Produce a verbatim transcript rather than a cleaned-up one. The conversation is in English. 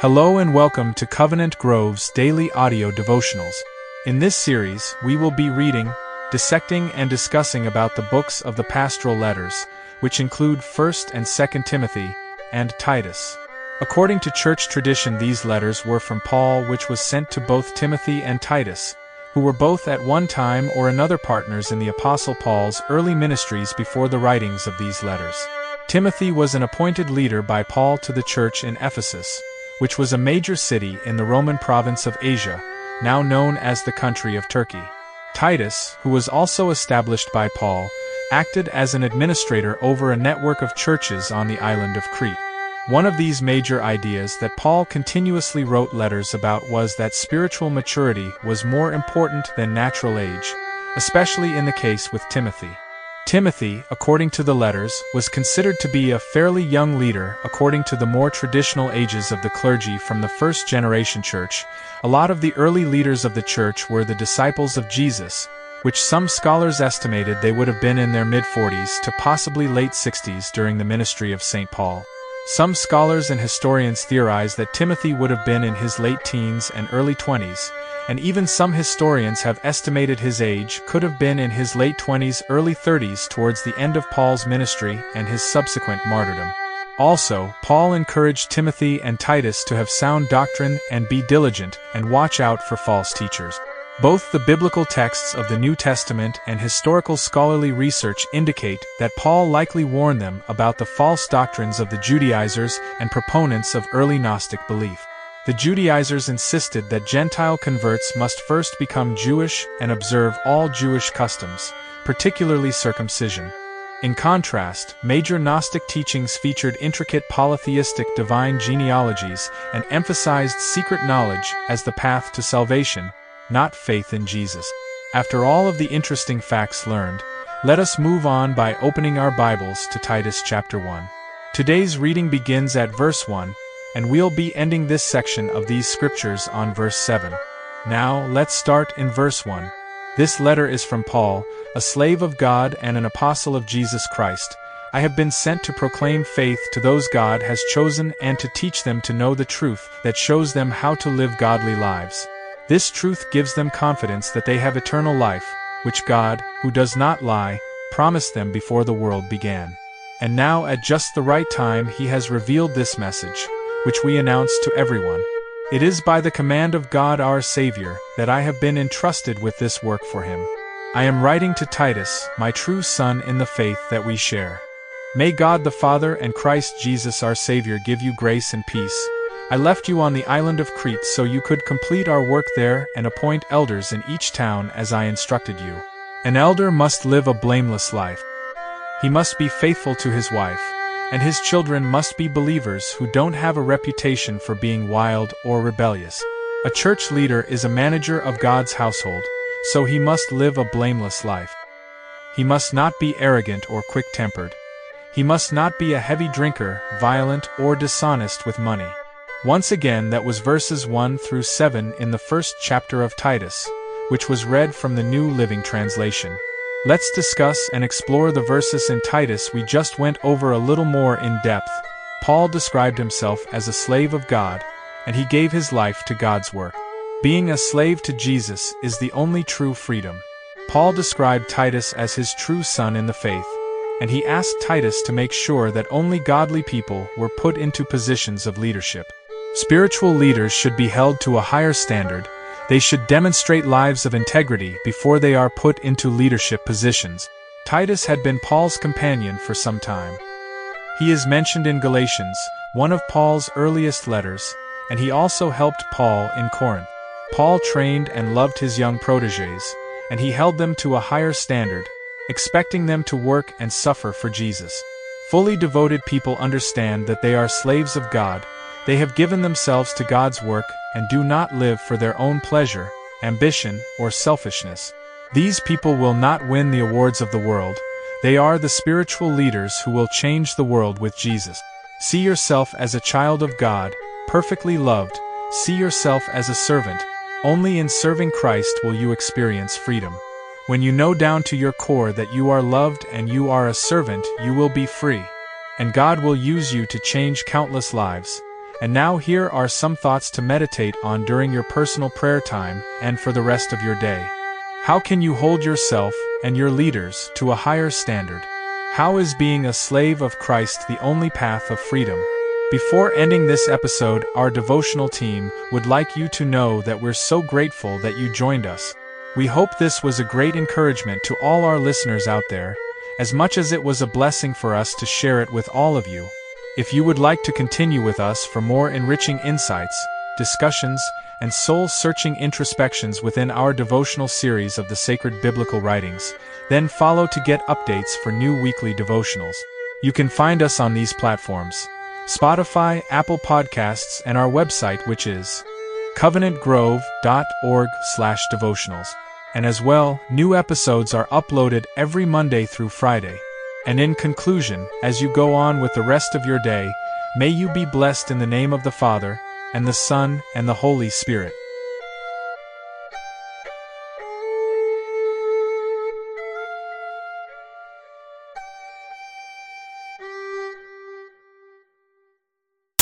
Hello and welcome to Covenant Grove's daily audio devotionals. In this series, we will be reading, dissecting and discussing about the books of the pastoral letters, which include First and Second Timothy, and Titus. According to church tradition, these letters were from Paul, which was sent to both Timothy and Titus, who were both at one time or another partners in the Apostle Paul's early ministries before the writings of these letters. Timothy was an appointed leader by Paul to the church in Ephesus, which was a major city in the Roman province of Asia, now known as the country of Turkey. Titus, who was also established by Paul, acted as an administrator over a network of churches on the island of Crete. One of these major ideas that Paul continuously wrote letters about was that spiritual maturity was more important than natural age, especially in the case with Timothy. Timothy, according to the letters, was considered to be a fairly young leader according to the more traditional ages of the clergy from the first generation church. A lot of the early leaders of the church were the disciples of Jesus, which some scholars estimated they would have been in their mid-forties to possibly late sixties during the ministry of Saint Paul. Some scholars and historians theorize that Timothy would have been in his late teens and early twenties, and even some historians have estimated his age could have been in his late twenties, early thirties towards the end of Paul's ministry and his subsequent martyrdom. Also, Paul encouraged Timothy and Titus to have sound doctrine and be diligent and watch out for false teachers. Both the biblical texts of the New Testament and historical scholarly research indicate that Paul likely warned them about the false doctrines of the Judaizers and proponents of early Gnostic belief. The Judaizers insisted that Gentile converts must first become Jewish and observe all Jewish customs, particularly circumcision. In contrast, major Gnostic teachings featured intricate polytheistic divine genealogies and emphasized secret knowledge as the path to salvation, not faith in Jesus. After all of the interesting facts learned, let us move on by opening our Bibles to Titus chapter one. Today's reading begins at verse one, and we'll be ending this section of these scriptures on verse seven. Now, let's start in verse one. This letter is from Paul, a slave of God and an apostle of Jesus Christ. I have been sent to proclaim faith to those God has chosen and to teach them to know the truth that shows them how to live godly lives. This truth gives them confidence that they have eternal life, which God, who does not lie, promised them before the world began. And now at just the right time He has revealed this message, which we announce to everyone. It is by the command of God our Savior that I have been entrusted with this work for Him. I am writing to Titus, my true son in the faith that we share. May God the Father and Christ Jesus our Savior give you grace and peace. I left you on the island of Crete so you could complete our work there and appoint elders in each town as I instructed you. An elder must live a blameless life. He must be faithful to his wife, and his children must be believers who don't have a reputation for being wild or rebellious. A church leader is a manager of God's household, so he must live a blameless life. He must not be arrogant or quick-tempered. He must not be a heavy drinker, violent, or dishonest with money. Once again, that was verses one through seven in the first chapter of Titus, which was read from the New Living Translation. Let's discuss and explore the verses in Titus we just went over a little more in depth. Paul described himself as a slave of God, and he gave his life to God's work. Being a slave to Jesus is the only true freedom. Paul described Titus as his true son in the faith, and he asked Titus to make sure that only godly people were put into positions of leadership. Spiritual leaders should be held to a higher standard. They should demonstrate lives of integrity before they are put into leadership positions. Titus had been Paul's companion for some time. He is mentioned in Galatians, one of Paul's earliest letters, and he also helped Paul in Corinth. Paul trained and loved his young protégés, and he held them to a higher standard, expecting them to work and suffer for Jesus. Fully devoted people understand that they are slaves of God. They have given themselves to God's work and do not live for their own pleasure, ambition, or selfishness. These people will not win the awards of the world. They are the spiritual leaders who will change the world with Jesus. See yourself as a child of God, perfectly loved. See yourself as a servant. Only in serving Christ will you experience freedom. When you know down to your core that you are loved and you are a servant, you will be free. And God will use you to change countless lives. And now here are some thoughts to meditate on during your personal prayer time and for the rest of your day. How can you hold yourself and your leaders to a higher standard? How is being a slave of Christ the only path of freedom? Before ending this episode, our devotional team would like you to know that we're so grateful that you joined us. We hope this was a great encouragement to all our listeners out there, as much as it was a blessing for us to share it with all of you. If you would like to continue with us for more enriching insights, discussions, and soul-searching introspections within our devotional series of the sacred biblical writings, then follow to get updates for new weekly devotionals. You can find us on these platforms: Spotify, Apple Podcasts, and our website, which is covenant grove dot org slash devotionals. And as well, new episodes are uploaded every Monday through Friday. And in conclusion, as you go on with the rest of your day, may you be blessed in the name of the Father, and the Son, and the Holy Spirit.